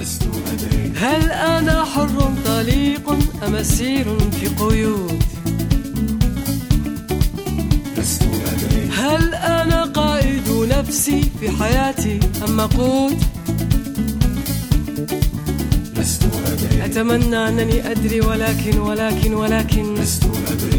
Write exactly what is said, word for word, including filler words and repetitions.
لست أدري. هل أنا حر طليق أم أسير في قيود؟ لست أدري. هل أنا قائد نفسي في حياتي أم مقود؟ لست أدري. أتمنى أنني أدري ولكن ولكن ولكن لست أدري.